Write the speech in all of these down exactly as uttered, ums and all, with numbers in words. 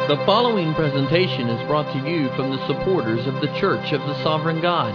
The following presentation is brought to you from the supporters of the Church of the Sovereign God.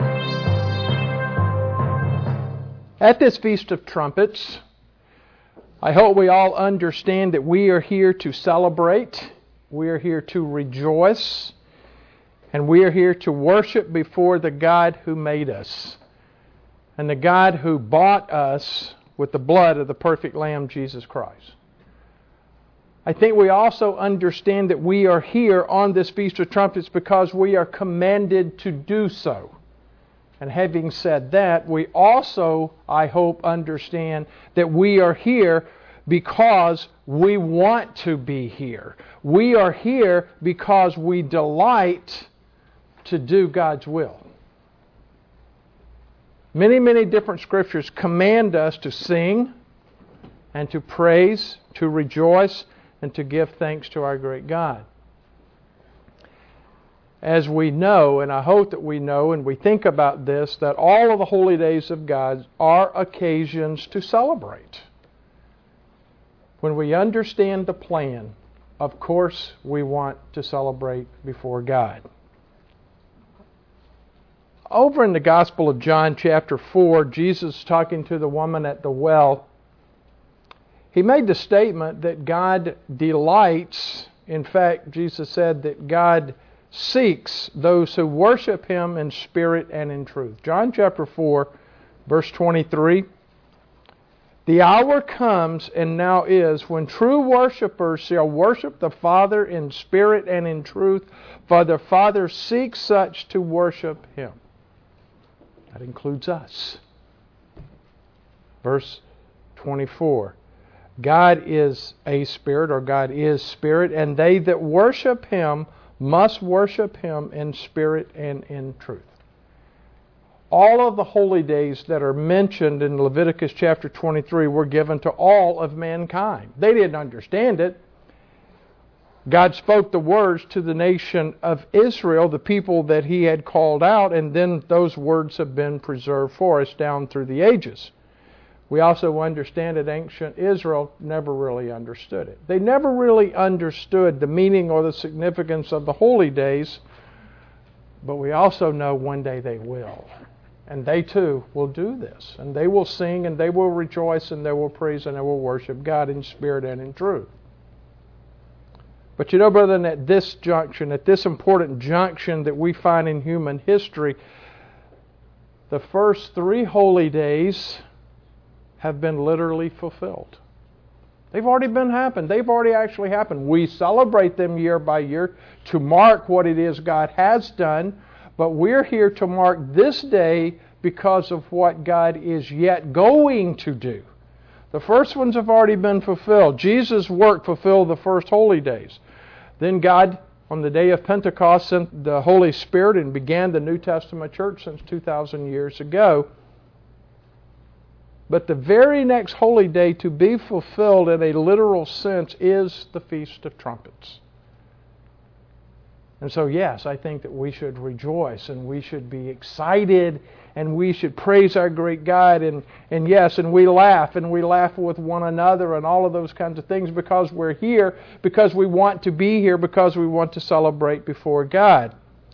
At this Feast of Trumpets, I hope we all understand that we are here to celebrate, we are here to rejoice, and we are here to worship before the God who made us, and the God who bought us with the blood of the perfect Lamb, Jesus Christ. I think we also understand that we are here on this Feast of Trumpets because we are commanded to do so. And having said that, we also, I hope, understand that we are here because we want to be here. We are here because we delight to do God's will. Many, many different scriptures command us to sing and to praise, to rejoice, and to give thanks to our great God. As we know, and I hope that we know, and we think about this, that all of the holy days of God are occasions to celebrate. When we understand the plan, of course we want to celebrate before God. Over in the Gospel of John chapter four, Jesus talking to the woman at the well, He made the statement that God delights, in fact, Jesus said that God seeks those who worship Him in spirit and in truth. John chapter four, verse twenty-three. The hour comes and now is when true worshipers shall worship the Father in spirit and in truth, for the Father seeks such to worship Him. That includes us. Verse twenty-four. God is a spirit, or God is spirit, and they that worship Him must worship Him in spirit and in truth. All of the holy days that are mentioned in Leviticus chapter twenty-three were given to all of mankind. They didn't understand it. God spoke the words to the nation of Israel, the people that He had called out, and then those words have been preserved for us down through the ages. We also understand that ancient Israel never really understood it. They never really understood the meaning or the significance of the holy days, but we also know one day they will. And they too will do this. And they will sing, and they will rejoice, and they will praise, and they will worship God in spirit and in truth. But you know, brethren, at this junction, at this important junction that we find in human history, the first three holy days have been literally fulfilled. They've already been happened. They've already actually happened. We celebrate them year by year to mark what it is God has done, but we're here to mark this day because of what God is yet going to do. The first ones have already been fulfilled. Jesus' work fulfilled the first holy days. Then God, on the day of Pentecost, sent the Holy Spirit and began the New Testament church since two thousand years ago. But the very next holy day to be fulfilled in a literal sense is the Feast of Trumpets. And so, yes, I think that we should rejoice and we should be excited and we should praise our great God. And, and yes, and we laugh and we laugh with one another and all of those kinds of things because we're here, because we want to be here, because we want to celebrate before God.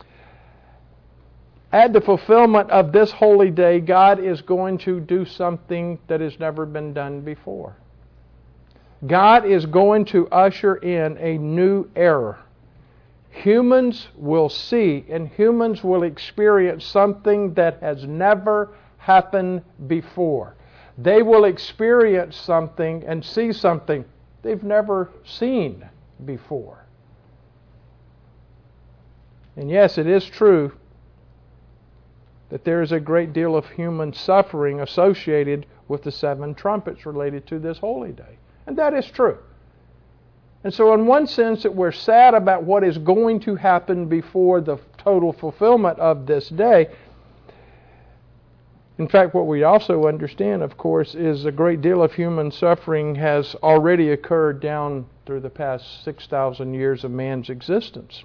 At the fulfillment of this holy day, God is going to do something that has never been done before. God is going to usher in a new era. Humans will see and humans will experience something that has never happened before. They will experience something and see something they've never seen before. And yes, it is true that there is a great deal of human suffering associated with the seven trumpets related to this holy day. And that is true. And so in one sense that we're sad about what is going to happen before the total fulfillment of this day. In fact, what we also understand, of course, is a great deal of human suffering has already occurred down through the past six thousand years of man's existence.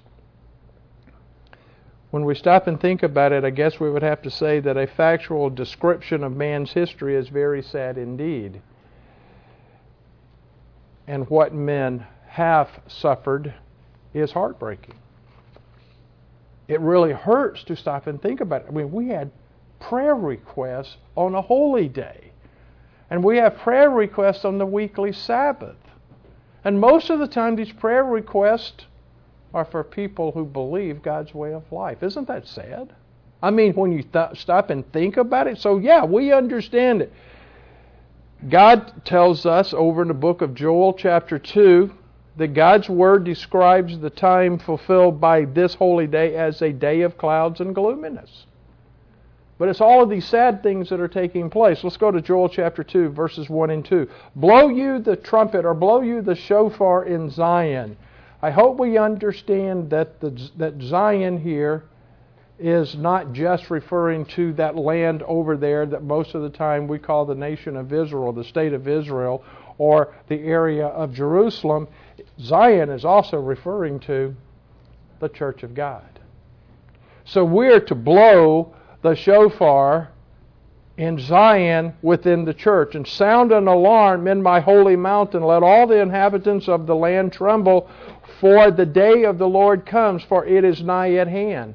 When we stop and think about it, I guess we would have to say that a factual description of man's history is very sad indeed. And what men have suffered is heartbreaking. It really hurts to stop and think about it. I mean, we had prayer requests on a holy day. And we have prayer requests on the weekly Sabbath. And most of the time these prayer requests are for people who believe God's way of life. Isn't that sad? I mean, when you th- stop and think about it. So yeah, we understand it. God tells us over in the book of Joel chapter two that God's Word describes the time fulfilled by this holy day as a day of clouds and gloominess. But it's all of these sad things that are taking place. Let's go to Joel chapter two, verses one and two. Blow you the trumpet, or blow you the shofar in Zion. I hope we understand that the, that Zion here is not just referring to that land over there that most of the time we call the nation of Israel, the state of Israel, or the area of Jerusalem. Zion is also referring to the church of God. So we're to blow the shofar in Zion within the church, and sound an alarm in my holy mountain. Let all the inhabitants of the land tremble, for the day of the Lord comes, for it is nigh at hand.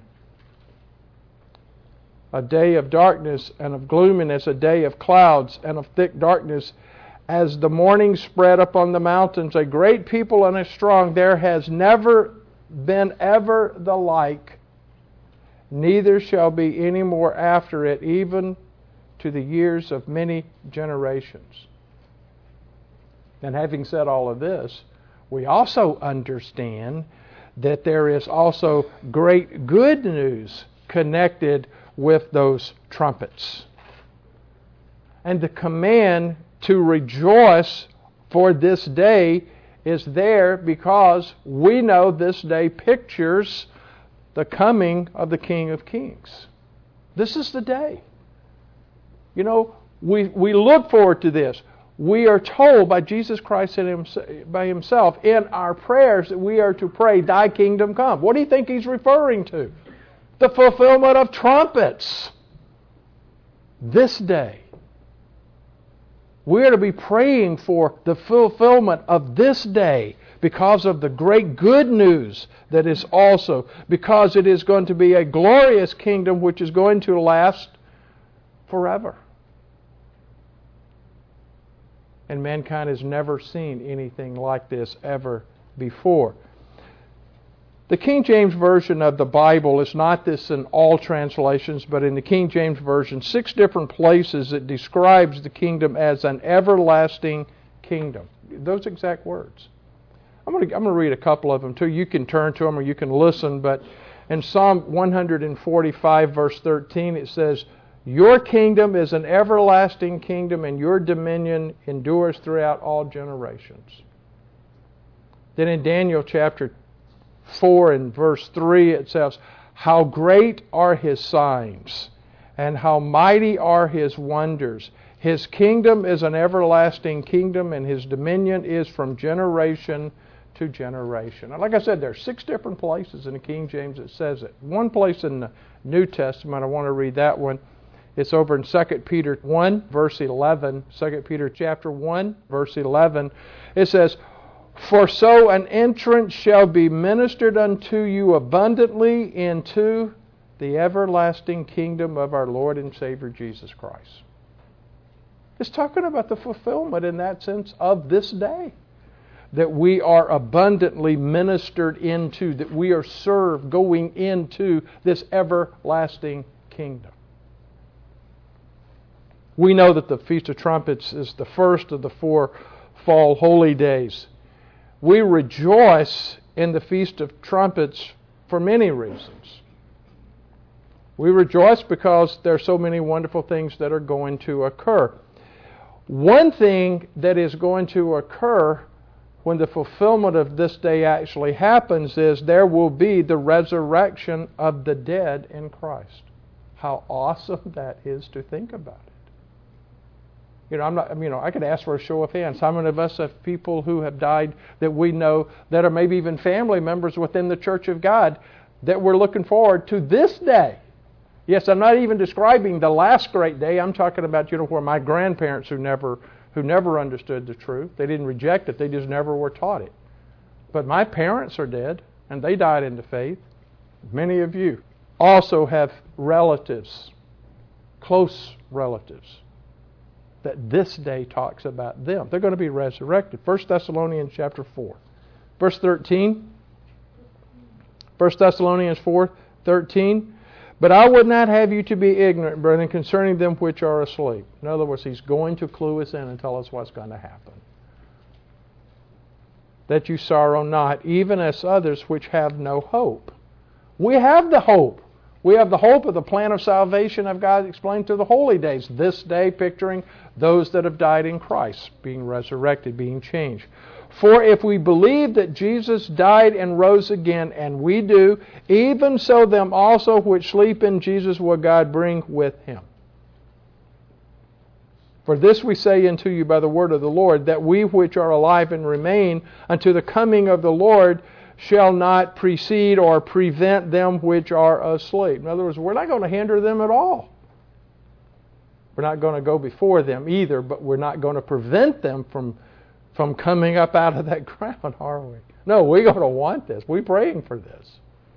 A day of darkness and of gloominess, a day of clouds and of thick darkness. As the morning spread upon the mountains, a great people and a strong, there has never been ever the like, neither shall be any more after it, even to the years of many generations. And having said all of this, we also understand that there is also great good news connected with those trumpets. And the command to rejoice for this day is there because we know this day pictures the coming of the King of Kings. This is the day. You know, we we look forward to this. We are told by Jesus Christ and himself, by Himself in our prayers that we are to pray, Thy kingdom come. What do you think He's referring to? The fulfillment of trumpets. This day. We are to be praying for the fulfillment of this day because of the great good news that is also, because it is going to be a glorious kingdom which is going to last forever. And mankind has never seen anything like this ever before. The King James Version of the Bible is not this in all translations, but in the King James Version, six different places it describes the kingdom as an everlasting kingdom. Those exact words. I'm going to, I'm going to read a couple of them too. You can turn to them or you can listen, but in Psalm one forty-five, verse thirteen, it says, Your kingdom is an everlasting kingdom, and your dominion endures throughout all generations. Then in Daniel chapter four and verse three it says, How great are His signs, and how mighty are His wonders. His kingdom is an everlasting kingdom, and His dominion is from generation to generation. And like I said, there are six different places in the King James that says it. One place in the New Testament, I want to read that one. It's over in Second Peter one, verse eleven. Second Peter chapter one, verse eleven. It says, For so an entrance shall be ministered unto you abundantly into the everlasting kingdom of our Lord and Savior Jesus Christ. It's talking about the fulfillment in that sense of this day. That we are abundantly ministered into, that we are served going into this everlasting kingdom. We know that the Feast of Trumpets is the first of the four fall holy days. We rejoice in the Feast of Trumpets for many reasons. We rejoice because there are so many wonderful things that are going to occur. One thing that is going to occur when the fulfillment of this day actually happens is there will be the resurrection of the dead in Christ. How awesome that is to think about it. You know, I'm not. You know, I could ask for a show of hands. How many of us have people who have died that we know that are maybe even family members within the Church of God that we're looking forward to this day? Yes, I'm not even describing the last great day. I'm talking about, you know, where my grandparents who never who never understood the truth. They didn't reject it. They just never were taught it. But my parents are dead. and they died in the faith. Many of you also have relatives, close relatives, that this day talks about them. They're going to be resurrected. First Thessalonians chapter four. Verse thirteen. First Thessalonians four thirteen. But I would not have you to be ignorant, brethren, concerning them which are asleep. In other words, he's going to clue us in and tell us what's going to happen. That you sorrow not, even as others which have no hope. We have the hope. We have the hope of the plan of salvation of God explained through the holy days. This day picturing those that have died in Christ, being resurrected, being changed. For if we believe that Jesus died and rose again, and we do, even so them also which sleep in Jesus will God bring with Him. For this we say unto you by the word of the Lord, that we which are alive and remain unto the coming of the Lord shall not precede or prevent them which are asleep. In other words, we're not going to hinder them at all. We're not going to go before them either, but we're not going to prevent them from, from coming up out of that ground, are we? No, we're going to want this. We're praying for this.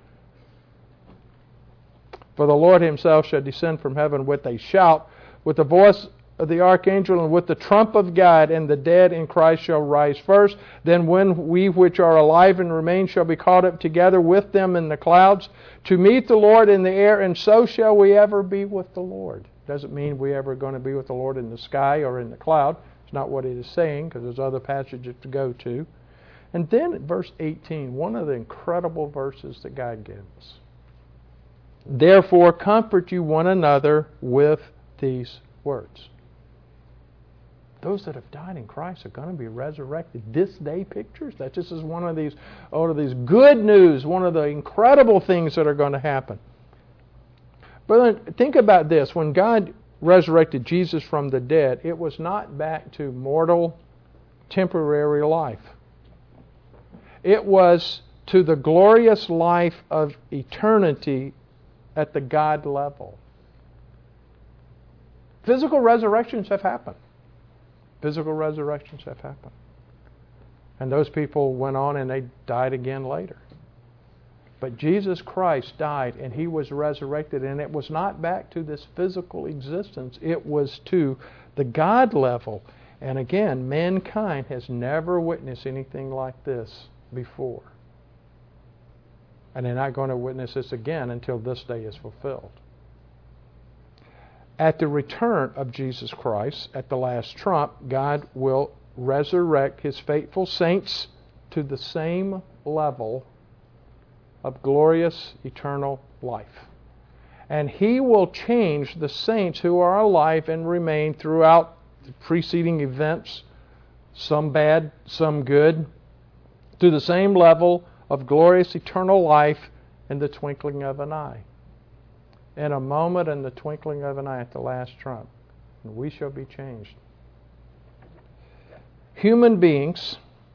For the Lord Himself shall descend from heaven with a shout, with the voice of the archangel, and with the trump of God, and the dead in Christ shall rise first. Then when we which are alive and remain shall be caught up together with them in the clouds to meet the Lord in the air, and so shall we ever be with the Lord. Doesn't mean we ever going to be with the Lord in the sky or in the cloud. It's not what it is saying, because there's other passages to go to. And then at verse eighteen, one of the incredible verses that God gives us. Therefore comfort you one another with these words. Those that have died in Christ are going to be resurrected. This day pictures. That just is one of these, one of these good news, one of the incredible things that are going to happen. But think about this. When God resurrected Jesus from the dead, it was not back to mortal, temporary life. It was to the glorious life of eternity at the God level. Physical resurrections have happened. Physical resurrections have happened. And those people went on and they died again later. But Jesus Christ died and He was resurrected, and it was not back to this physical existence. It was to the God level. And again, mankind has never witnessed anything like this before. And they're not going to witness this again until this day is fulfilled. At the return of Jesus Christ, at the last trump, God will resurrect His faithful saints to the same level of glorious eternal life. And He will change the saints who are alive and remain throughout the preceding events, some bad, some good, to the same level of glorious eternal life in the twinkling of an eye. In a moment, in the twinkling of an eye, at the last trump, and we shall be changed. Human beings,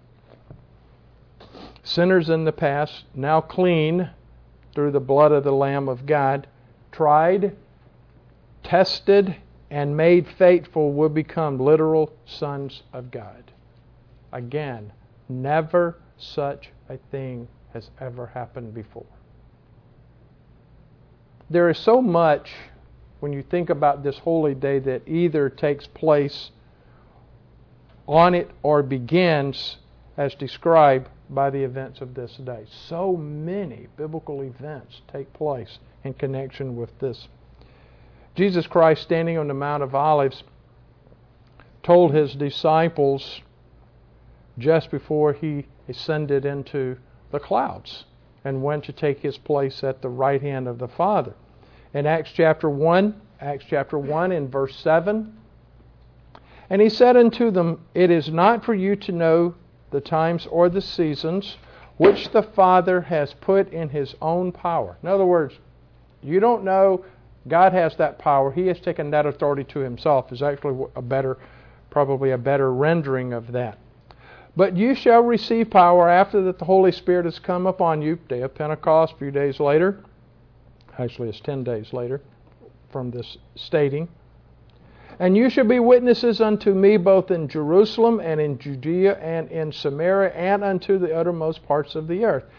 sinners in the past, now clean through the blood of the Lamb of God, tried, tested, and made faithful, will become literal sons of God. Again, never such a thing has ever happened before. There is so much, when you think about this holy day, that either takes place on it or begins as described by the events of this day. So many biblical events take place in connection with this. Jesus Christ, standing on the Mount of Olives, told His disciples just before He ascended into the clouds and went to take His place at the right hand of the Father. In Acts chapter one, Acts chapter one in verse seven, and He said unto them, It is not for you to know the times or the seasons which the Father has put in His own power. In other words, you don't know. God has that power. He has taken that authority to Himself. Is actually a better, probably a better rendering of that. But you shall receive power after that the Holy Spirit has come upon you. Day of Pentecost, a few days later. Actually, it's ten days later from this stating. And you shall be witnesses unto me both in Jerusalem and in Judea and in Samaria and unto the uttermost parts of the earth.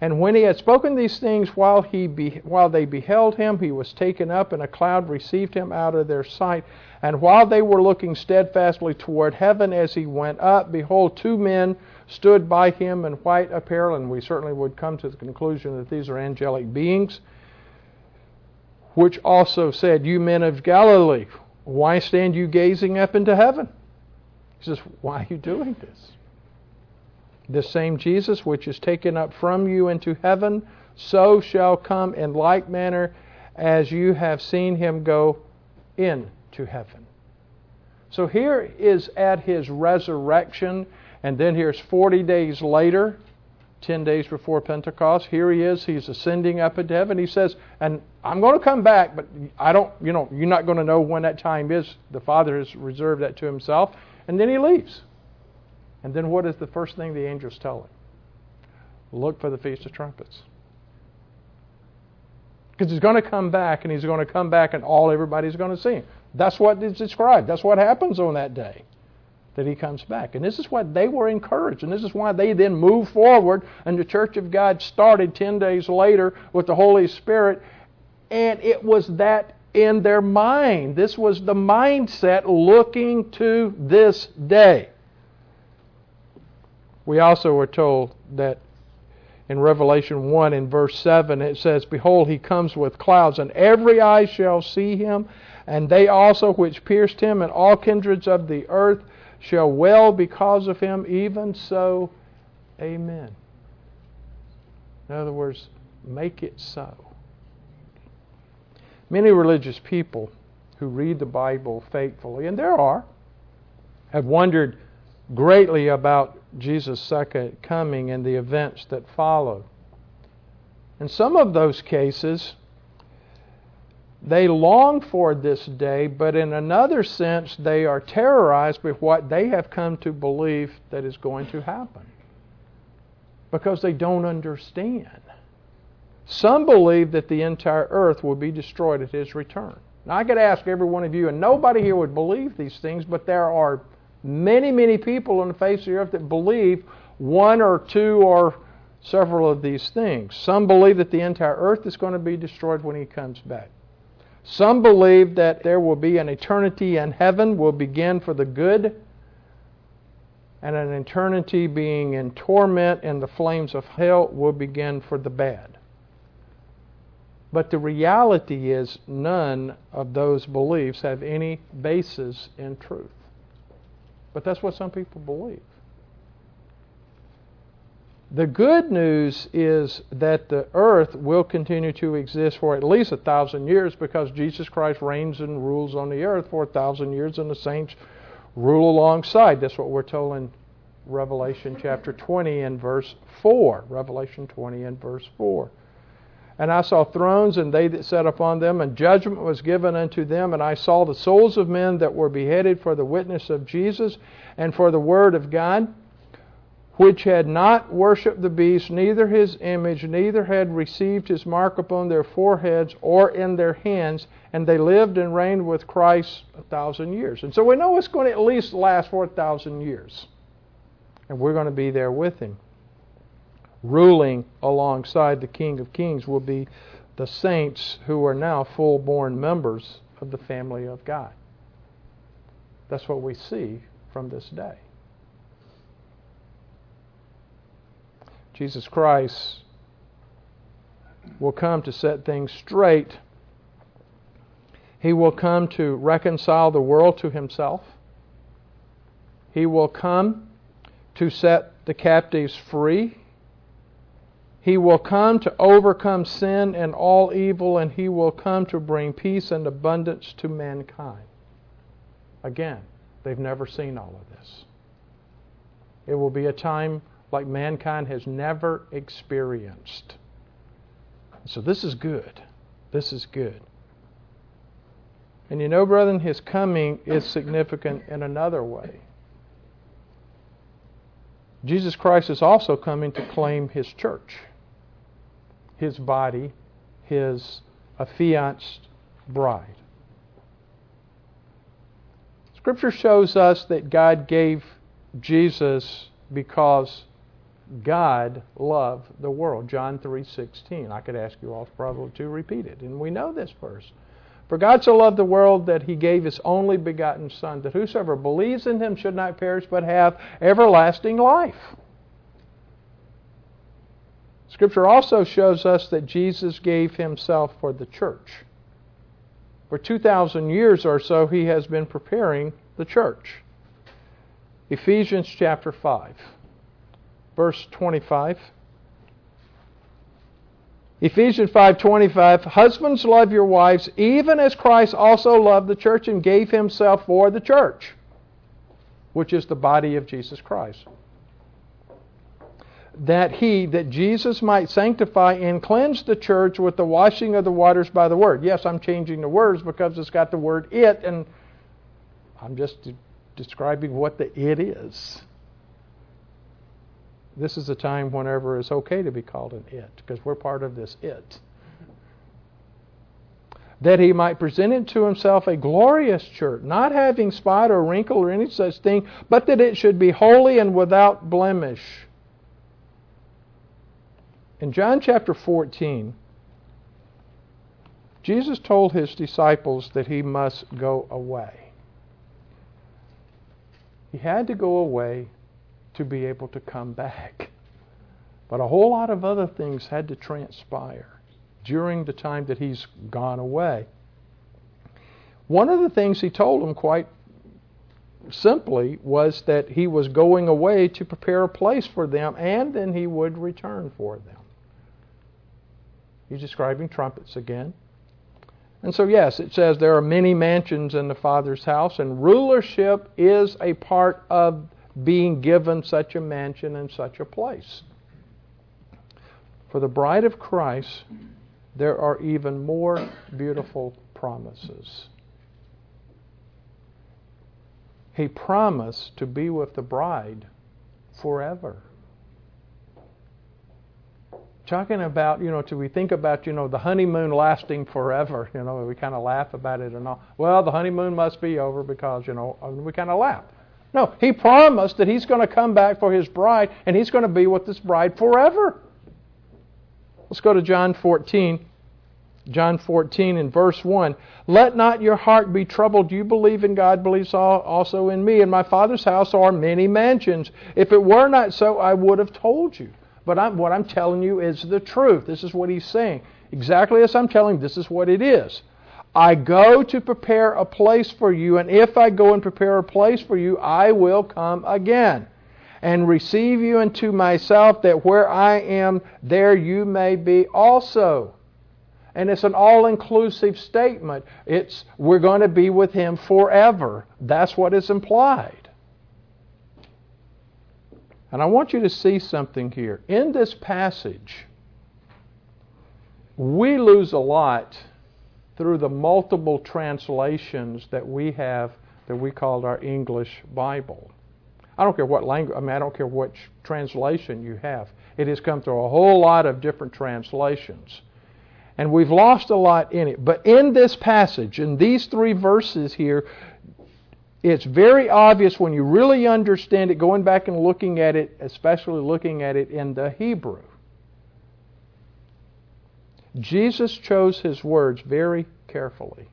And when he had spoken these things, while he be, while they beheld him, he was taken up, and a cloud received him out of their sight. And while they were looking steadfastly toward heaven as he went up, behold, two men stood by him in white apparel. And we certainly would come to the conclusion that these are angelic beings, which also said, You men of Galilee, why stand you gazing up into heaven? He says, Why are you doing this? This same Jesus which is taken up from you into heaven, so shall come in like manner as you have seen him go into heaven. So here is at his resurrection, and then here's forty days later, ten days before Pentecost. Here he is, he's ascending up into heaven. He says, and I'm going to come back, but I don't, you know, you're not going to know when that time is. The Father has reserved that to himself. And then he leaves. And then what is the first thing the angels tell him? Look for the Feast of Trumpets. Because he's going to come back, and he's going to come back, and all everybody's going to see him. That's what is described. That's what happens on that day, that he comes back. And this is what they were encouraged, and this is why they then moved forward, and the Church of God started ten days later with the Holy Spirit, and it was that in their mind. This was the mindset looking to this day. We also were told that in Revelation one in verse seven it says, Behold, he comes with clouds, and every eye shall see him, and they also which pierced him, and all kindreds of the earth shall wail because of him. Even so, amen. In other words, make it so. Many religious people who read the Bible faithfully, and there are, have wondered greatly about Jesus' second coming and the events that follow. In some of those cases, they long for this day, but in another sense, they are terrorized by what they have come to believe that is going to happen, because they don't understand. Some believe that the entire earth will be destroyed at his return. Now, I could ask every one of you, and nobody here would believe these things, but there are many, many people on the face of the earth that believe one or two or several of these things. Some believe that the entire earth is going to be destroyed when he comes back. Some believe that there will be an eternity in heaven will begin for the good, and an eternity being in torment in the flames of hell will begin for the bad. But the reality is none of those beliefs have any basis in truth. But that's what some people believe. The good news is that the earth will continue to exist for at least a thousand years, because Jesus Christ reigns and rules on the earth for a thousand years, and the saints rule alongside. That's what we're told in Revelation chapter twenty and verse four. Revelation twenty and verse four. And I saw thrones, and they that sat upon them, and judgment was given unto them. And I saw the souls of men that were beheaded for the witness of Jesus and for the word of God, which had not worshipped the beast, neither his image, neither had received his mark upon their foreheads or in their hands. And they lived and reigned with Christ a thousand years. And so we know it's going to at least last for a thousand years. And we're going to be there with him. Ruling alongside the King of Kings will be the saints who are now full-born members of the family of God. That's what we see from this day. Jesus Christ will come to set things straight. He will come to reconcile the world to himself. He will come to set the captives free. He will come to overcome sin and all evil, and he will come to bring peace and abundance to mankind. Again, they've never seen all of this. It will be a time like mankind has never experienced. So this is good. This is good. And you know, brethren, his coming is significant in another way. Jesus Christ is also coming to claim his church, his body, his affianced bride. Scripture shows us that God gave Jesus because God loved the world. John three sixteen. I could ask you all probably to repeat it. And we know this verse. For God so loved the world that He gave His only begotten Son, that whosoever believes in Him should not perish but have everlasting life. Scripture also shows us that Jesus gave Himself for the church. For two thousand years or so, He has been preparing the church. Ephesians chapter five, verse twenty-five. Ephesians five twenty-five, husbands, love your wives, even as Christ also loved the church and gave Himself for the church, which is the body of Jesus Christ. That He, that Jesus might sanctify and cleanse the church with the washing of the waters by the Word. Yes, I'm changing the words because it's got the word it, and I'm just de- describing what the it is. This is a time whenever it's okay to be called an it, because we're part of this it. That He might present it to Himself a glorious church, not having spot or wrinkle or any such thing, but that it should be holy and without blemish. In John chapter fourteen, Jesus told His disciples that He must go away. He had to go away to be able to come back. But a whole lot of other things had to transpire during the time that He's gone away. One of the things He told them quite simply was that He was going away to prepare a place for them, and then He would return for them. He's describing trumpets again. And so yes, it says there are many mansions in the Father's house, and rulership is a part of being given such a mansion and such a place. For the bride of Christ, there are even more beautiful promises. He promised to be with the bride forever. Talking about, you know, to we think about, you know, the honeymoon lasting forever, you know, we kind of laugh about it and all. Well, the honeymoon must be over because, you know, we kind of laugh. No, He promised that He's going to come back for His bride, and He's going to be with this bride forever. Let's go to John fourteen. John fourteen in verse one. Let not your heart be troubled. You believe in God, believe also in me. In my Father's house are many mansions. If it were not so, I would have told you. But I'm, what I'm telling you is the truth. This is what He's saying. Exactly as I'm telling you, this is what it is. I go to prepare a place for you, and if I go and prepare a place for you, I will come again and receive you into myself, that where I am, there you may be also. And it's an all-inclusive statement. It's we're going to be with Him forever. That's what is implied. And I want you to see something here. In this passage, we lose a lot through the multiple translations that we have that we called our English Bible. I don't care what language, I mean, I don't care which translation you have. It has come through a whole lot of different translations. And we've lost a lot in it. But in this passage, in these three verses here, it's very obvious when you really understand it, going back and looking at it, especially looking at it in the Hebrew. Jesus chose His words very carefully.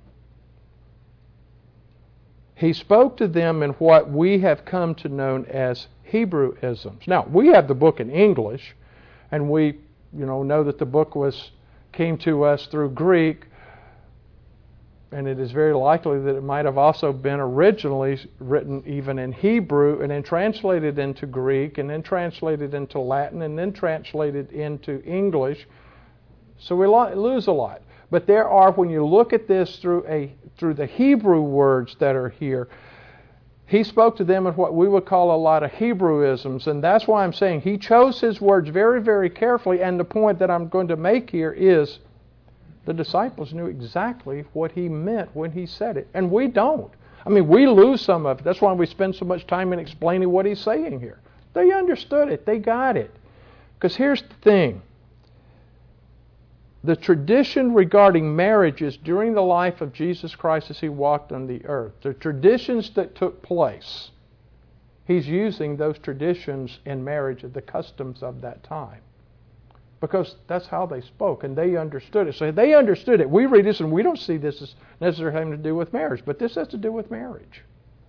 He spoke to them in what we have come to know as Hebrewisms. Now, we have the book in English, and we, you know, know that the book was came to us through Greek. And it is very likely that it might have also been originally written even in Hebrew and then translated into Greek and then translated into Latin and then translated into English. So we lose a lot. But there are, when you look at this through a through the Hebrew words that are here, He spoke to them in what we would call a lot of Hebrewisms. And that's why I'm saying He chose His words very, very carefully. And the point that I'm going to make here is the disciples knew exactly what He meant when He said it. And we don't. I mean, we lose some of it. That's why we spend so much time in explaining what He's saying here. They understood it. They got it. Because here's the thing. The tradition regarding marriages during the life of Jesus Christ as He walked on the earth, the traditions that took place, He He's using those traditions in marriage, the customs of that time. Because that's how they spoke, and they understood it. So they understood it. We read this, and we don't see this as necessarily having to do with marriage, but this has to do with marriage.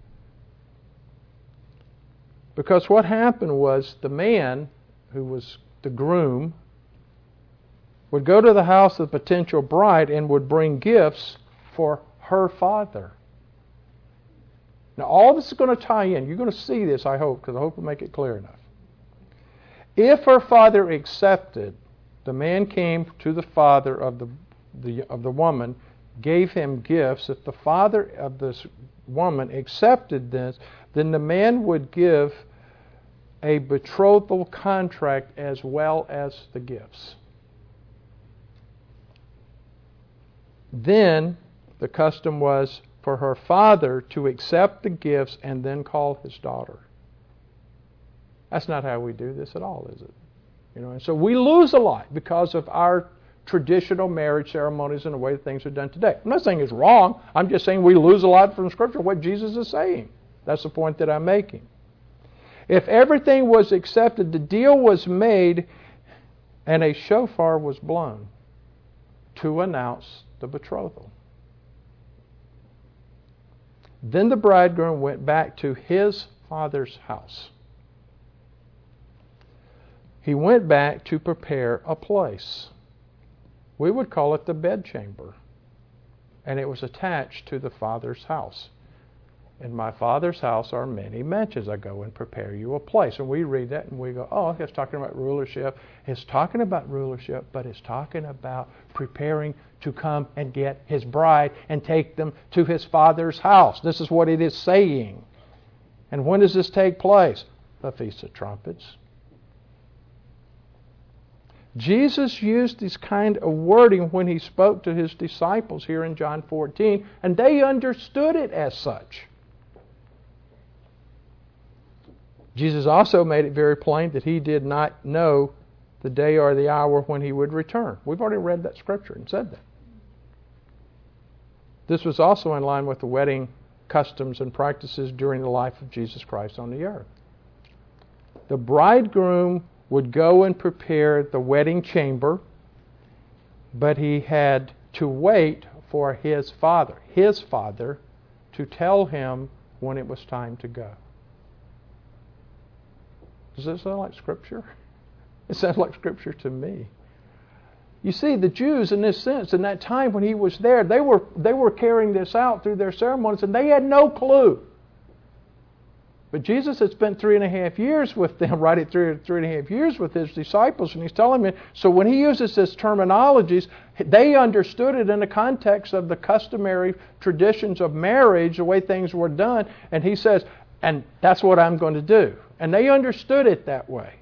Because what happened was the man, who was the groom, would go to the house of the potential bride and would bring gifts for her father. Now, all this is going to tie in. You're going to see this, I hope, because I hope we'll make it clear enough. If her father accepted, the man came to the father of the, the of the woman, gave him gifts. If the father of this woman accepted this, then the man would give a betrothal contract as well as the gifts. Then the custom was for her father to accept the gifts and then call his daughter. That's not how we do this at all, is it? You know, and so we lose a lot because of our traditional marriage ceremonies and the way things are done today. I'm not saying it's wrong. I'm just saying we lose a lot from Scripture, what Jesus is saying. That's the point that I'm making. If everything was accepted, the deal was made, and a shofar was blown to announce the betrothal. Then the bridegroom went back to his father's house. He went back to prepare a place. We would call it the bedchamber. And it was attached to the father's house. In my father's house are many mansions. I go and prepare you a place. And we read that and we go, oh, it's talking about rulership. It's talking about rulership, but it's talking about preparing to come and get his bride and take them to his father's house. This is what it is saying. And when does this take place? The Feast of Trumpets. Jesus used this kind of wording when he spoke to his disciples here in John fourteen, and they understood it as such. Jesus also made it very plain that he did not know the day or the hour when he would return. We've already read that scripture and said that. This was also in line with the wedding customs and practices during the life of Jesus Christ on the earth. The bridegroom would go and prepare the wedding chamber, but he had to wait for his father, his father, to tell him when it was time to go. Does that sound like Scripture? It sounds like Scripture to me. You see, the Jews, in this sense, in that time when he was there, they were they were carrying this out through their ceremonies, and they had no clue. But Jesus had spent three and a half years with them, right at three, three and a half years with his disciples, and he's telling them. So when he uses this terminologies, they understood it in the context of the customary traditions of marriage, the way things were done, and he says, and that's what I'm going to do. And they understood it that way.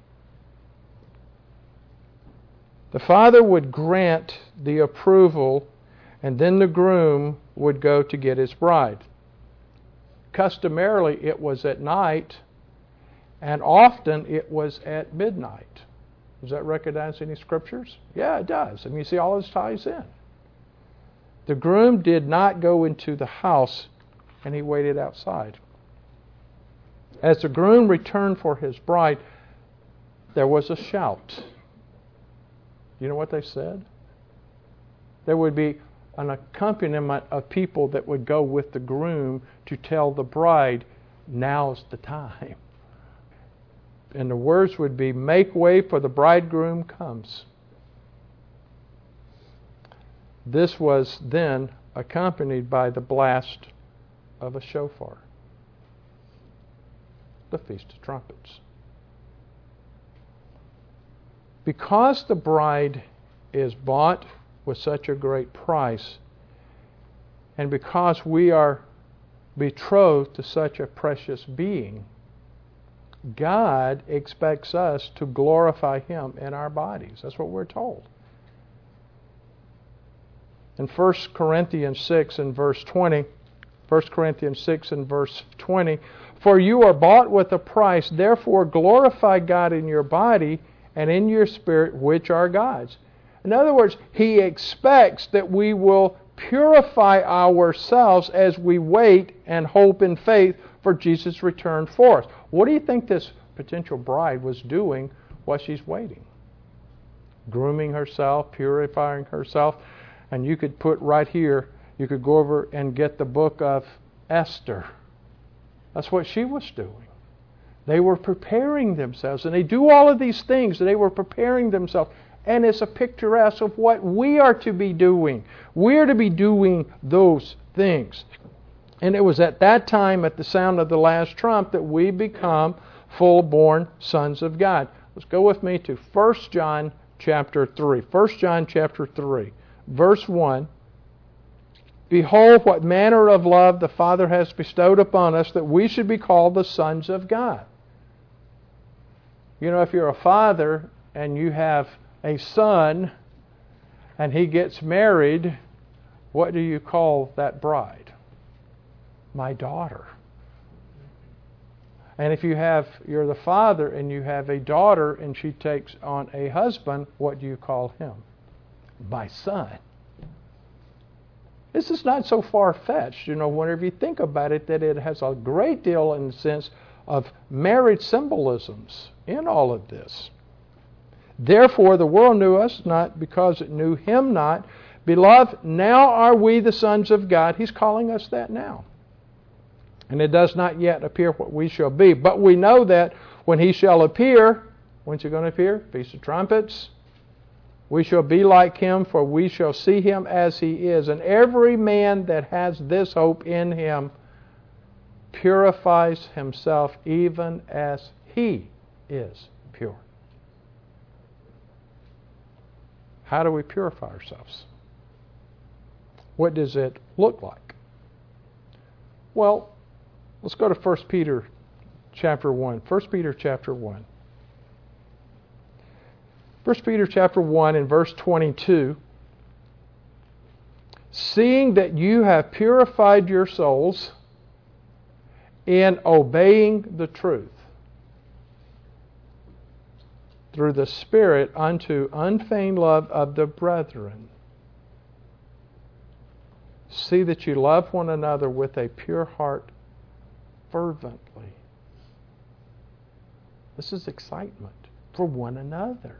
The father would grant the approval, and then the groom would go to get his bride. Customarily, it was at night, and often it was at midnight. Does that recognize any scriptures? Yeah, it does. And you see, all this ties in. The groom did not go into the house, and he waited outside. As the groom returned for his bride, there was a shout. You know what they said? There would be an accompaniment of people that would go with the groom to tell the bride, now's the time. And the words would be, make way for the bridegroom comes. This was then accompanied by the blast of a shofar. The Feast of Trumpets. Because the bride is bought with such a great price, and because we are betrothed to such a precious being, God expects us to glorify Him in our bodies. That's what we're told. In First Corinthians six and verse twenty, First Corinthians six and verse twenty, for you are bought with a price, therefore glorify God in your body and in your spirit, which are God's. In other words, He expects that we will purify ourselves as we wait and hope in faith for Jesus' return for us. What do you think this potential bride was doing while she's waiting? Grooming herself, purifying herself. And you could put right here, you could go over and get the book of Esther. That's what she was doing. They were preparing themselves. And they do all of these things. They were preparing themselves. And it's a picturesque of what we are to be doing. We're to be doing those things. And it was at that time, at the sound of the last trump, that we become full-born sons of God. Let's go with me to First John chapter three. First John chapter three, verse one. Behold, what manner of love the Father has bestowed upon us, that we should be called the sons of God. You know, if you're a father and you have a son and he gets married, what do you call that bride? My daughter. And if you have, you're the father and you have a daughter and she takes on a husband, what do you call him? My son. This is not so far-fetched, you know, whenever you think about it, that it has a great deal in the sense of marriage symbolisms in all of this. Therefore, the world knew us not because it knew Him not. Beloved, now are we the sons of God. He's calling us that now. And it does not yet appear what we shall be. But we know that when He shall appear, when's He going to appear? Feast of Trumpets. We shall be like Him, for we shall see Him as He is. And every man that has this hope in Him purifies himself even as He is pure. How do we purify ourselves? What does it look like? Well, let's go to First Peter chapter one. First Peter chapter one. First Peter chapter one and verse twenty-two. Seeing that you have purified your souls in obeying the truth through the Spirit unto unfeigned love of the brethren. See that you love one another with a pure heart fervently. This is excitement for one another.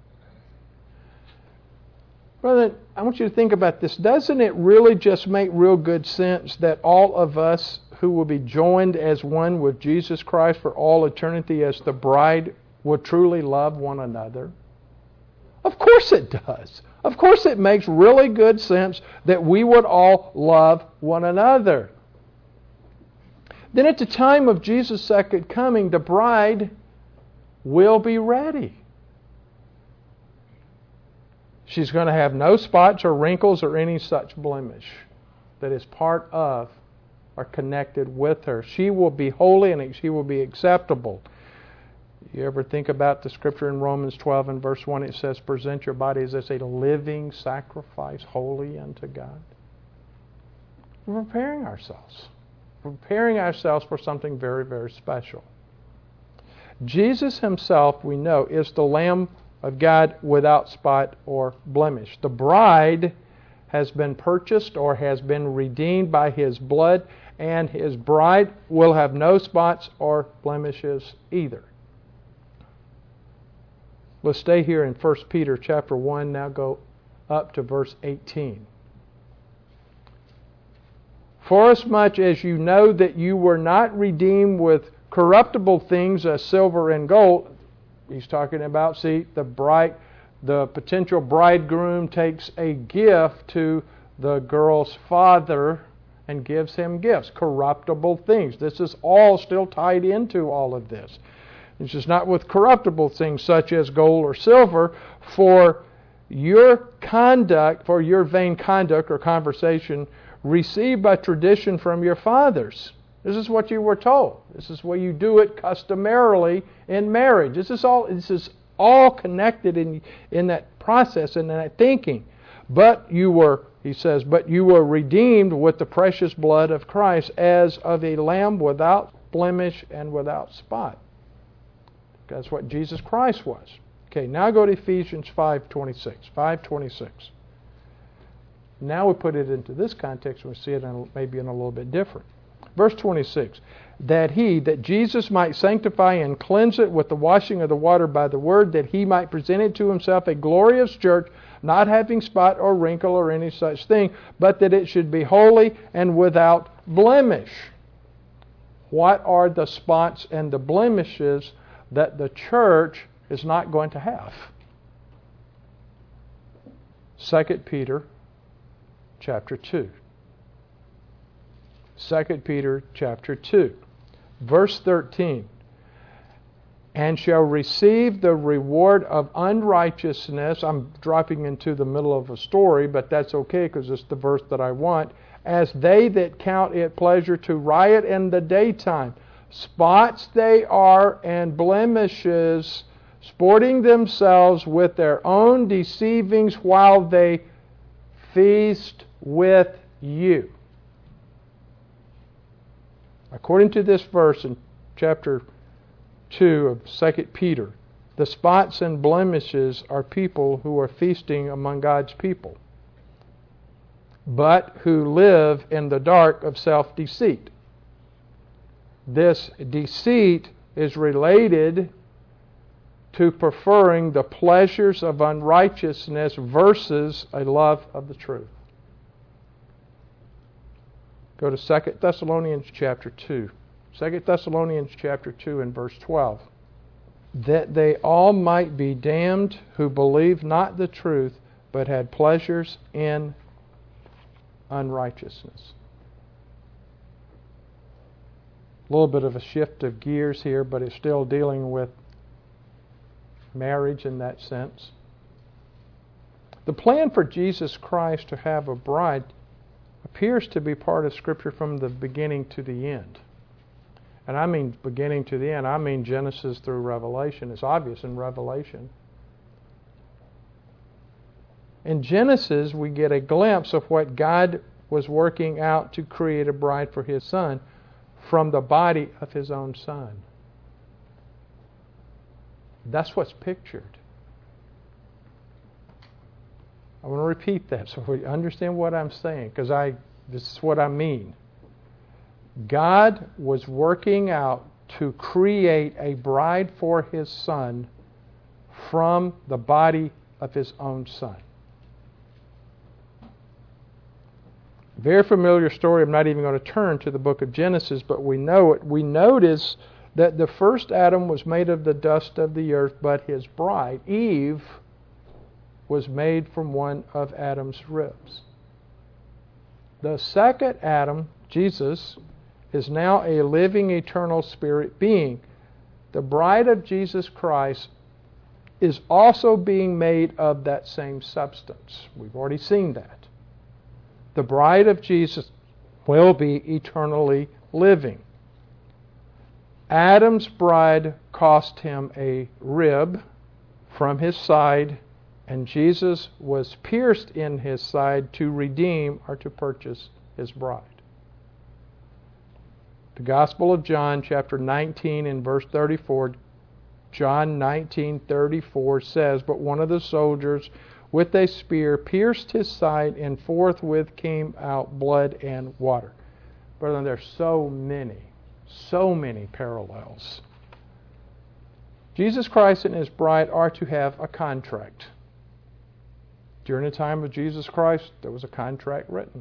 Brother, I want you to think about this. Doesn't it really just make real good sense that all of us who will be joined as one with Jesus Christ for all eternity as the bride will truly love one another? Of course it does. Of course it makes really good sense that we would all love one another. Then at the time of Jesus' second coming, the bride will be ready. She's going to have no spots or wrinkles or any such blemish that is part of or connected with her. She will be holy and she will be acceptable. You ever think about the scripture in Romans twelve and verse one? It says, present your bodies as a living sacrifice, holy unto God. We're preparing ourselves. We're preparing ourselves for something very, very special. Jesus Himself, we know, is the Lamb of God without spot or blemish. The bride has been purchased or has been redeemed by His blood, and His bride will have no spots or blemishes either. Let's stay here in First Peter chapter one, now go up to verse eighteen. Forasmuch as you know that you were not redeemed with corruptible things as silver and gold. He's talking about, see, the bride, the potential bridegroom takes a gift to the girl's father and gives him gifts, corruptible things. This is all still tied into all of this. It's just not with corruptible things such as gold or silver, for your conduct, for your vain conduct or conversation received by tradition from your fathers. This is what you were told. This is where you do it customarily in marriage. This is all. This is all connected in in that process and in that thinking. But you were, he says, but you were redeemed with the precious blood of Christ, as of a lamb without blemish and without spot. That's what Jesus Christ was. Okay, now go to Ephesians five twenty-six. five twenty-six. Now we put it into this context and we see it in, maybe in a little bit different. Verse twenty-six. that he, that Jesus might sanctify and cleanse it with the washing of the water by the word, that he might present it to himself a glorious church, not having spot or wrinkle or any such thing, but that it should be holy and without blemish. What are the spots and the blemishes that the church is not going to have? Second Peter chapter two. Second Peter chapter two. Verse thirteen. And shall receive the reward of unrighteousness. I'm dropping into the middle of a story, but that's okay because it's the verse that I want. As they that count it pleasure to riot in the daytime. Spots they are and blemishes, sporting themselves with their own deceivings while they feast with you. According to this verse in chapter two of Second Peter, the spots and blemishes are people who are feasting among God's people, but who live in the dark of self-deceit. This deceit is related to preferring the pleasures of unrighteousness versus a love of the truth. Go to Second Thessalonians chapter two. Second Thessalonians chapter two and verse twelve. That they all might be damned who believed not the truth, but had pleasures in unrighteousness. A little bit of a shift of gears here, but it's still dealing with marriage in that sense. The plan for Jesus Christ to have a bride appears to be part of Scripture from the beginning to the end. And I mean beginning to the end. I mean Genesis through Revelation. It's obvious in Revelation. In Genesis, we get a glimpse of what God was working out to create a bride for His Son from the body of His own Son. That's what's pictured. I want to repeat that so we understand what I'm saying, because I this is what I mean. God was working out to create a bride for His Son from the body of His own Son. Very familiar story. I'm not even going to turn to the book of Genesis, but we know it. We notice that the first Adam was made of the dust of the earth, but his bride, Eve, was made from one of Adam's ribs. The second Adam, Jesus, is now a living, eternal spirit being. The bride of Jesus Christ is also being made of that same substance. We've already seen that. The bride of Jesus will be eternally living. Adam's bride cost him a rib from his side, and Jesus was pierced in his side to redeem or to purchase his bride. The Gospel of John, chapter nineteen and verse thirty-four, John nineteen thirty-four says, "But one of the soldiers with a spear pierced his side, and forthwith came out blood and water." Brother, there's so many, so many parallels. Jesus Christ and His bride are to have a contract. During the time of Jesus Christ, there was a contract written.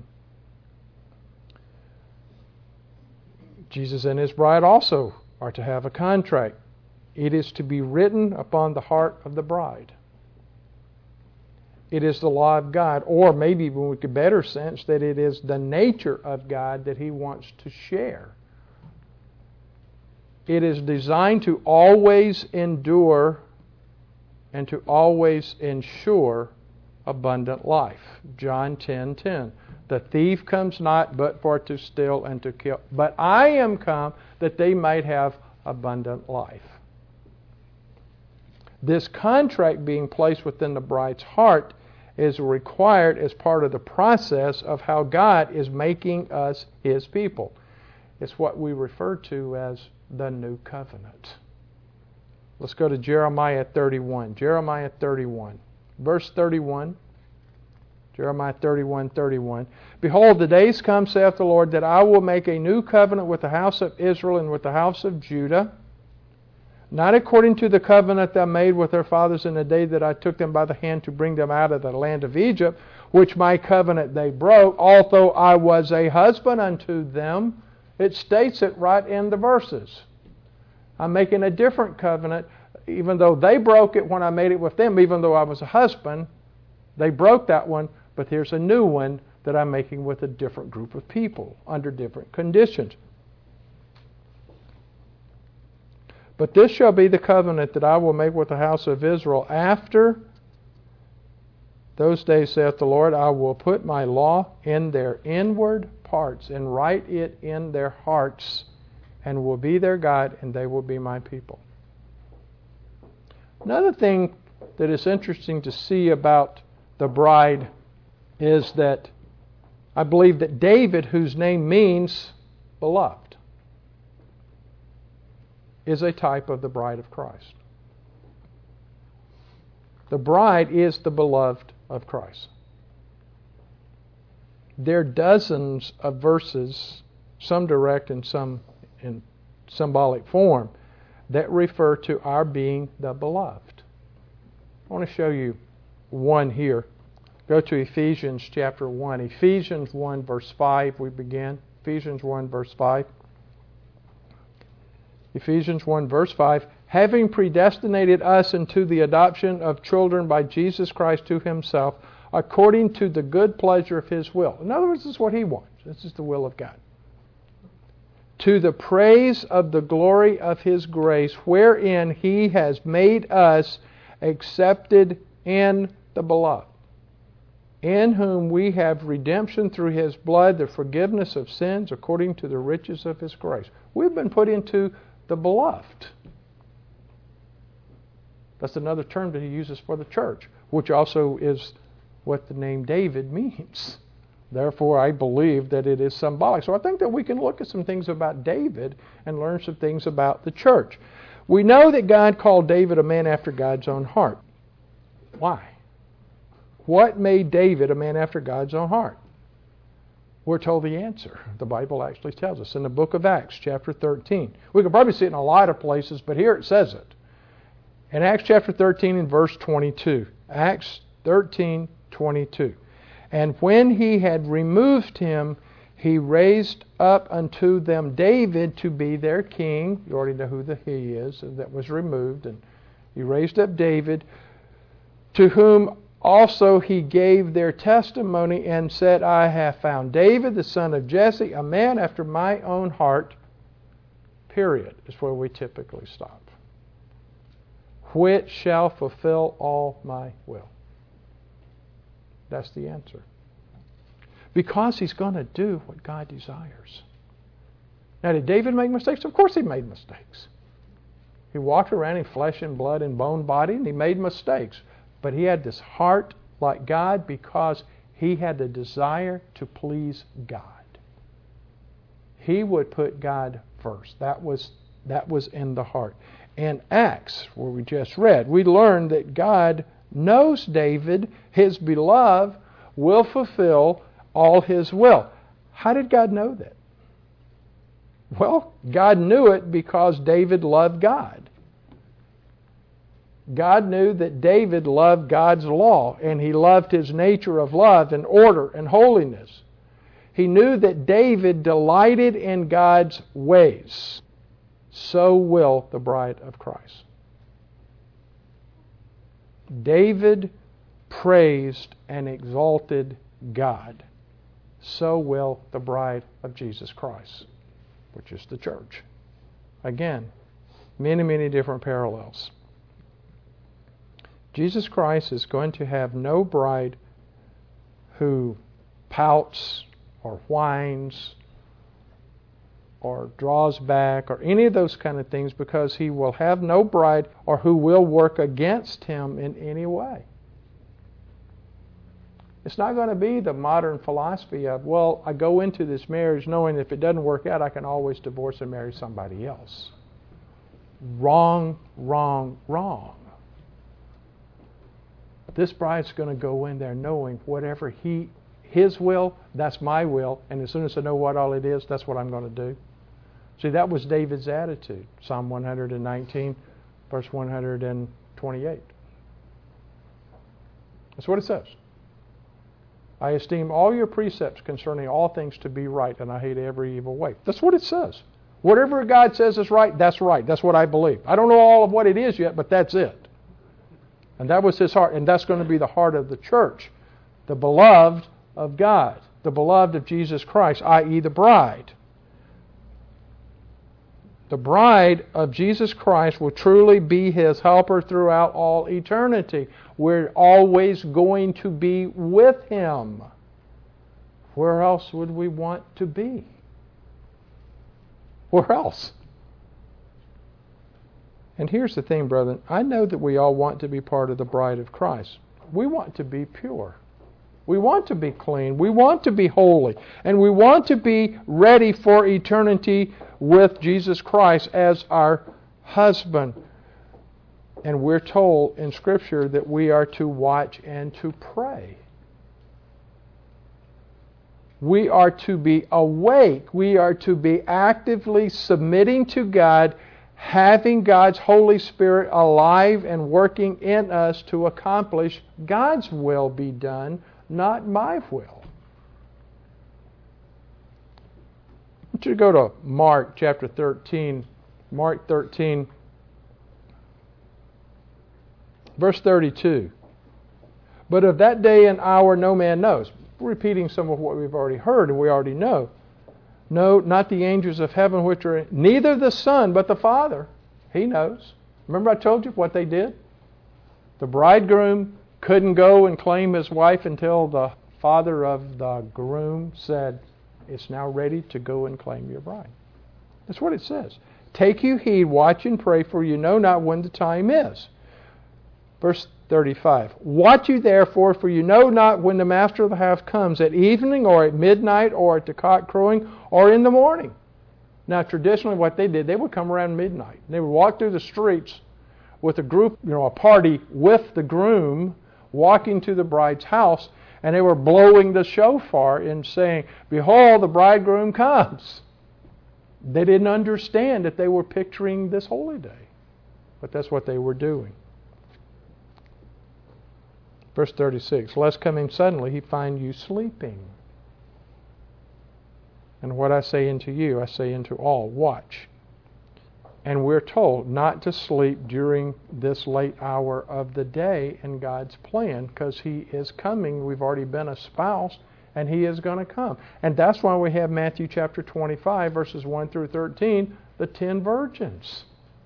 Jesus and His bride also are to have a contract. It is to be written upon the heart of the bride. It is the law of God, or maybe even we could better sense that it is the nature of God that He wants to share. It is designed to always endure and to always ensure abundant life. John ten ten. The thief comes not but for to steal and to kill. But I am come that they might have abundant life. This contract being placed within the bride's heart is required as part of the process of how God is making us His people. It's what we refer to as the new covenant. Let's go to Jeremiah thirty-one. Jeremiah thirty-one. Verse thirty-one. Jeremiah thirty-one thirty-one. Behold, the days come, saith the Lord, that I will make a new covenant with the house of Israel and with the house of Judah, not according to the covenant that I made with their fathers in the day that I took them by the hand to bring them out of the land of Egypt, which my covenant they broke, although I was a husband unto them. It states it right in the verses. I'm making a different covenant, even though they broke it when I made it with them, even though I was a husband. They broke that one, but here's a new one that I'm making with a different group of people under different conditions. But this shall be the covenant that I will make with the house of Israel after those days, saith the Lord. I will put my law in their inward parts and write it in their hearts, and will be their God, and they will be my people. Another thing that is interesting to see about the bride is that I believe that David, whose name means beloved, is a type of the bride of Christ. The bride is the beloved of Christ. There are dozens of verses, some direct and some in symbolic form, that refer to our being the beloved. I want to show you one here. Go to Ephesians chapter one. Ephesians one verse five, we begin. Ephesians one verse five. Ephesians one verse five. Having predestinated us into the adoption of children by Jesus Christ to Himself, according to the good pleasure of His will. In other words, this is what He wants. This is the will of God. To the praise of the glory of His grace, wherein He has made us accepted in the beloved, in whom we have redemption through His blood, the forgiveness of sins according to the riches of His grace. We've been put into the beloved. That's another term that He uses for the church, which also is what the name David means. Therefore, I believe that it is symbolic. So I think that we can look at some things about David and learn some things about the church. We know that God called David a man after God's own heart. Why? What made David a man after God's own heart? We're told the answer. The Bible actually tells us in the book of Acts, chapter thirteen. We could probably see it in a lot of places, but here it says it. In Acts chapter thirteen and verse twenty-two. Acts thirteen, twenty-two. And when he had removed him, he raised up unto them David to be their king. You already know who the he is that was removed. And he raised up David, to whom also he gave their testimony and said, I have found David, the son of Jesse, a man after my own heart. Period, is where we typically stop. Which shall fulfill all my will. That's the answer. Because he's going to do what God desires. Now, did David make mistakes? Of course he made mistakes. He walked around in flesh and blood and bone body, and he made mistakes. But he had this heart like God because he had the desire to please God. He would put God first. That was, that was in the heart. In Acts, where we just read, we learned that God knows David, His beloved, will fulfill all His will. How did God know that? Well, God knew it because David loved God. God knew that David loved God's law, and he loved His nature of love and order and holiness. He knew that David delighted in God's ways. So will the bride of Christ. David praised and exalted God. So will the bride of Jesus Christ, which is the church. Again, many, many different parallels. Jesus Christ is going to have no bride who pouts or whines or draws back or any of those kind of things, because He will have no bride or who will work against Him in any way. It's not going to be the modern philosophy of, well, I go into this marriage knowing if it doesn't work out, I can always divorce and marry somebody else. Wrong, wrong, wrong. This bride's going to go in there knowing whatever he, His will, that's my will. And as soon as I know what all it is, that's what I'm going to do. See, that was David's attitude. Psalm one nineteen, verse one twenty-eight. That's what it says. I esteem all your precepts concerning all things to be right, and I hate every evil way. That's what it says. Whatever God says is right, that's right. That's what I believe. I don't know all of what it is yet, but that's it. And that was his heart. And that's going to be the heart of the church. The beloved of God. The beloved of Jesus Christ, that is the bride. The bride of Jesus Christ will truly be His helper throughout all eternity. We're always going to be with Him. Where else would we want to be? Where else? And here's the thing, brethren. I know that we all want to be part of the bride of Christ. We want to be pure. We want to be clean. We want to be holy. And we want to be ready for eternity with Jesus Christ as our husband. And we're told in Scripture that we are to watch and to pray. We are to be awake. We are to be actively submitting to God, having God's Holy Spirit alive and working in us to accomplish God's will be done, not my will. I want you to go to Mark chapter thirteen. Mark thirteen, verse thirty-two. But of that day and hour no man knows. We're repeating some of what we've already heard and we already know. No, not the angels of heaven which are in, neither the Son, but the Father. He knows. Remember I told you what they did? The bridegroom couldn't go and claim his wife until the father of the groom said, it's now ready to go and claim your bride. That's what it says. Take you heed, watch and pray, for you know not when the time is. Verse thirty-five. Watch you therefore, for you know not when the master of the house comes, at evening or at midnight or at the cock crowing or in the morning. Now traditionally what they did, they would come around midnight. They would walk through the streets with a group, you know, a party with the groom walking to the bride's house, and they were blowing the shofar and saying, behold, the bridegroom comes. They didn't understand that they were picturing this holy day, but that's what they were doing. Verse thirty-six, lest coming suddenly he find you sleeping. And what I say unto you, I say unto all, watch. And we're told not to sleep during this late hour of the day in God's plan, because He is coming. We've already been espoused, and He is going to come. And that's why we have Matthew chapter twenty-five, verses one through thirteen, the ten virgins.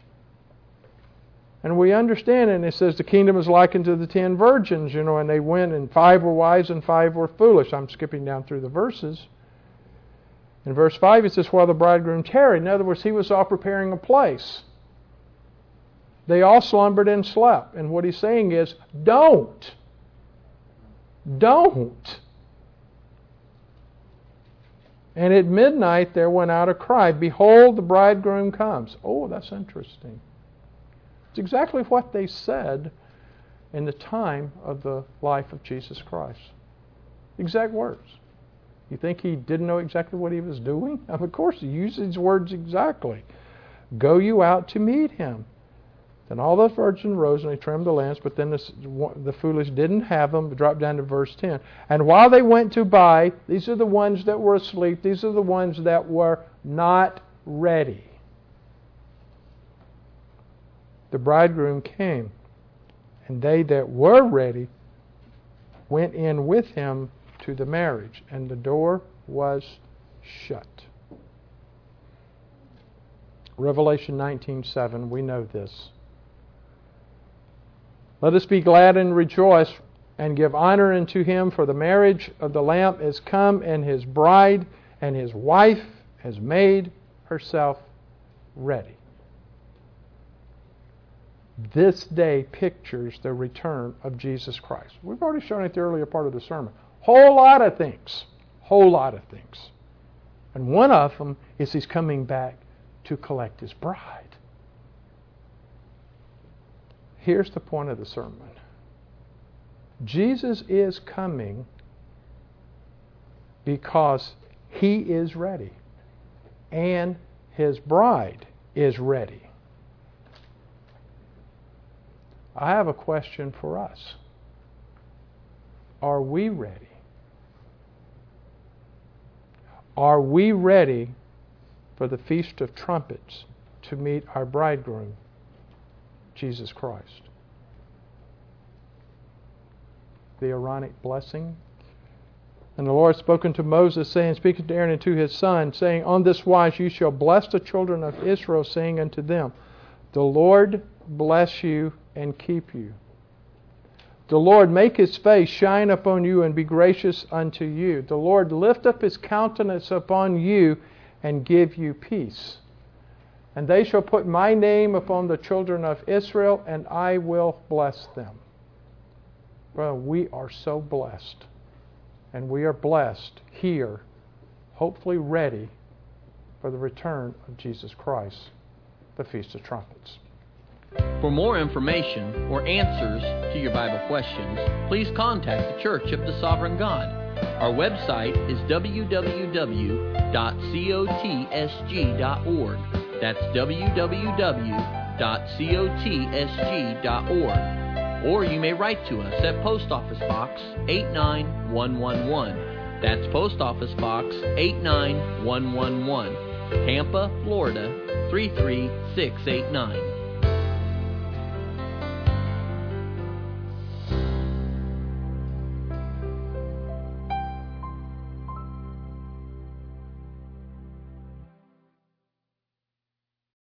And we understand it, and it says the kingdom is likened to the ten virgins, you know, and they went, and five were wise and five were foolish. I'm skipping down through the verses. In verse five it says, while the bridegroom tarried. In other words, he was all preparing a place. They all slumbered and slept. And what he's saying is, don't. Don't. And at midnight there went out a cry, behold, the bridegroom comes. Oh, that's interesting. It's exactly what they said in the time of the life of Jesus Christ. Exact words. You think he didn't know exactly what he was doing? Of course, he used these words exactly. Go you out to meet him. Then all the virgins rose and they trimmed the lamps, but then the, the foolish didn't have them. Drop down to verse ten. And while they went to buy, these are the ones that were asleep. These are the ones that were not ready. The bridegroom came, and they that were ready went in with him to the marriage, and the door was shut. Revelation nineteen seven, we know this. Let us be glad and rejoice and give honor unto him, for the marriage of the Lamb is come, and his bride and his wife has made herself ready. This day pictures the return of Jesus Christ. We've already shown it the earlier part of the sermon. Whole lot of things. Whole lot of things. And one of them is he's coming back to collect his bride. Here's the point of the sermon. Jesus is coming because He is ready. And His bride is ready. I have a question for us. Are we ready? Are we ready for the Feast of Trumpets to meet our bridegroom, Jesus Christ? The Aaronic blessing. And the Lord spoke unto Moses, saying, speaking to Aaron and to his son, saying, on this wise you shall bless the children of Israel, saying unto them, the Lord bless you and keep you. The Lord make His face shine upon you and be gracious unto you. The Lord lift up His countenance upon you and give you peace. And they shall put my name upon the children of Israel, and I will bless them. Well, we are so blessed. And we are blessed here, hopefully ready for the return of Jesus Christ, the Feast of Trumpets. For more information or answers to your Bible questions, please contact the Church of the Sovereign God. Our website is w w w dot cotsg dot org. That's w w w dot cotsg dot org. Or you may write to us at Post Office Box eight nine one one one. That's Post Office Box eight nine one one one, Tampa, Florida three three six eight nine.